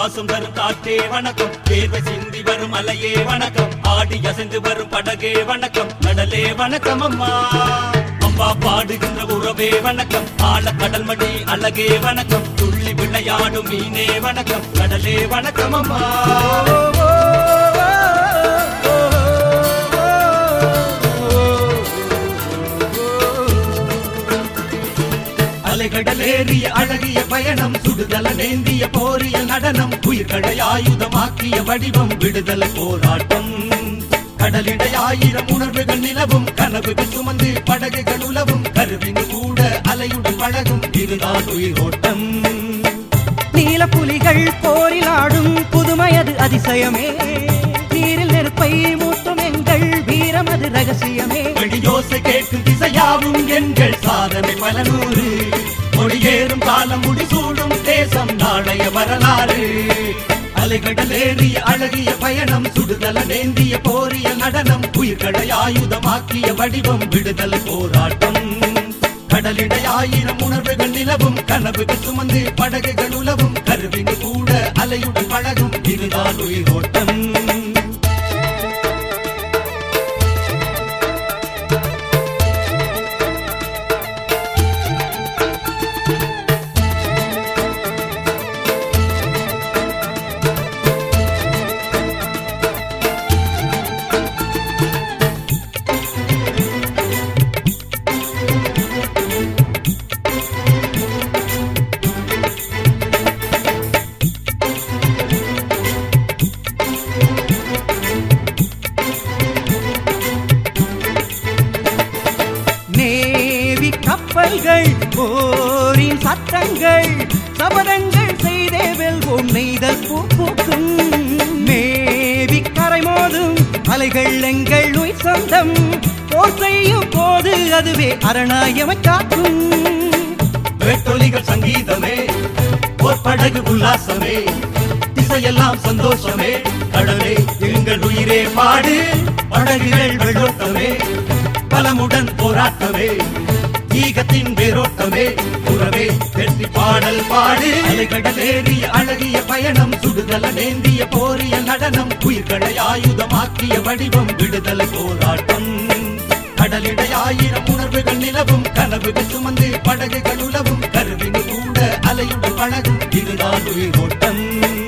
சுவாசம் வரும் காற்றே வணக்கம், தேர்வை சிந்தி வரும் அலையே வணக்கம், ஆடி அசைந்து வரும் படகே வணக்கம், கடலே வணக்கம் அம்மா. அம்மா பாடுகின்ற உறவே வணக்கம், ஆழ கடல் மடி அழகே வணக்கம், துள்ளி விளையாடும் மீனே வணக்கம், கடலே வணக்கம் அம்மா. அலைகடலேறிய அழகிய பயணம், சுடுதல நேந்திய போரிய நடனம், உயிர்களை ஆயுதமாக்கிய வடிவம், விடுதலை போராட்டம். கடலிடை ஆயிரம் உணர்வுகள் நிலவும், கனவுகள் சுமந்து படகுகள் உலவும், கருவின் கூட அலையுடன் பழகும், இதுதான் உயிரோட்டம். நீல புலிகள் போரிலாடும் புதுமையது அதிசயமே, நீரில் நெருப்பை மூட்டும் எங்கள் வீரம் அது ரகசியமே. வெடியோசை கேட்கும் திசையாவும் எங்கள் சாதனை பல நூறு, மொழியேறும் காலம் முடிசூடும் தேசம் நாளைய வரலாறு. அலைகடலேறிய அழகிய பயணம், சுடுதல நேந்திய போரிய நடனம், உயிர்களை ஆயுதமாக்கிய வடிவம், விடுதலை போராட்டம். கடலிடை ஆயிரம் உணர்வுகள் நிலவும், கனவுகள் சுமந்து படகுகள் உலவும், கருவின் கூட அலையுடன் பழகும், இதுதான் உயிரோட்டம். கப்பல்கள் போரின் சத்தங்கள், சபதங்கள் செய்தே வெல்வோம், நெய்தல் பூக்கும். மேவி கரை மோதும் அலைகள் எங்கள் உயிர் சொந்தம், போர் செய்யும் போது அதுவே அரணாயமை காக்கும். வேட்டொலிகள் சங்கீதமே, போர் படகு உல்லாசமே, திசையெல்லாம் சந்தோஷமே, கடலே எங்கள் உயிரே பாடு, படகுகள் வெள்ளோட்டமே, பலமுடன் போராட்டமே, ஈகத்தின் வேரோட்டமே, உறவே வெற்றி பாடல் பாடு. அலைகடலேறிய அழகிய பயணம், சுடுதல நேந்திய போரிய நடனம், உயிர்களை ஆயுதமாக்கிய வடிவம், விடுதலை போராட்டம். கடலிடை ஆயிரம் உணர்வுகள் நிலவும், கனவுகள் சுமந்து படகுகள் உலவும், கருவின் கூட அலையுடன் பழகும், இதுதான் உயிரோட்டம்.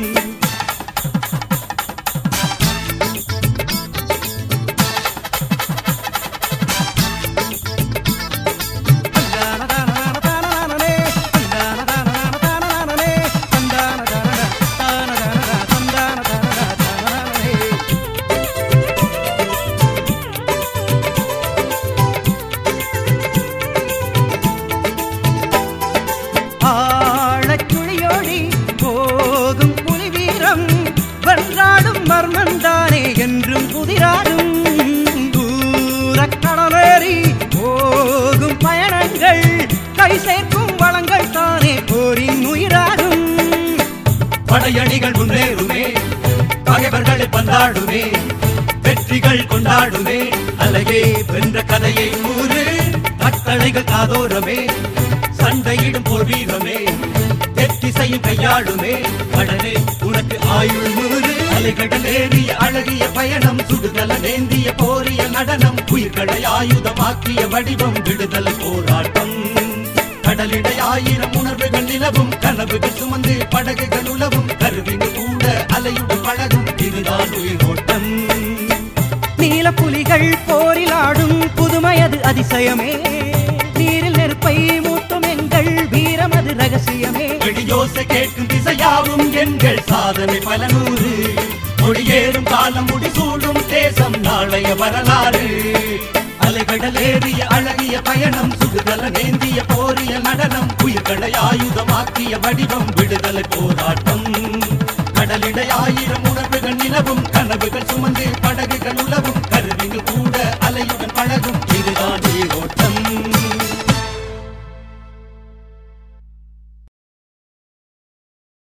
ஆழச்சுழியோடி போகும் புலி வீரம், வென்றாடும் மர்மந்தானே என்றும் புதிராடும். தூரக்கடலேறி போகும் பயணங்கள், கை சேர்க்கும் வளங்கள் தானே போரின் உயிராடும். படையணிகள் முன்னேறுமே, பகைவர்களை பந்தாடுமே, வெற்றிகள் கொண்டாடுமே, அலையே வென்ற கதையை கூறு, கட்டளைகள் காதோரமே, சண்டையிடும் போர் வீரமே, எத்திசையும் கையாளுமே, கடலே உனக்கு ஆயுள் 100. அலைகடலேறிய அழகிய பயணம், சுடுதல நேந்திய போரிய நடனம், உயிர்களை ஆயுதமாக்கிய வடிவம், விடுதலை போராட்டம். கடலிடை ஆயிரம் உணர்வுகள் நிலவும், கனவுகள் சுமந்து படகுகள் உலவும், கருவின் கூட அலையுடன் பழகும், இதுதான் உயிரோட்டம். நீல புலிகள் போரிலாடும் புதுமையது அதிசயமே, நீரில் நெருப்பை மூட்டும் எங்கள் வீரம் அது ரகசியமே. வெடியோசை கேட்கும் திசையாவும் எங்கள் சாதனை பல நூறு, மொழியேறும் காலம் முடிசூடும் தேசம் நாளைய வரலாறு. அலைகடலேறிய அழகிய பயணம், சுடுதல நேந்திய போரிய நடனம், உயிர்களை ஆயுதமாக்கிய வடிவம், விடுதலை போராட்டம். கடலிடை ஆயிரம் உணர்வுகள் நிலவும், கனவுகள் சுமந்து படகுகள் உலவும், கருவிகள் கூட அலையுடன் பழகும்,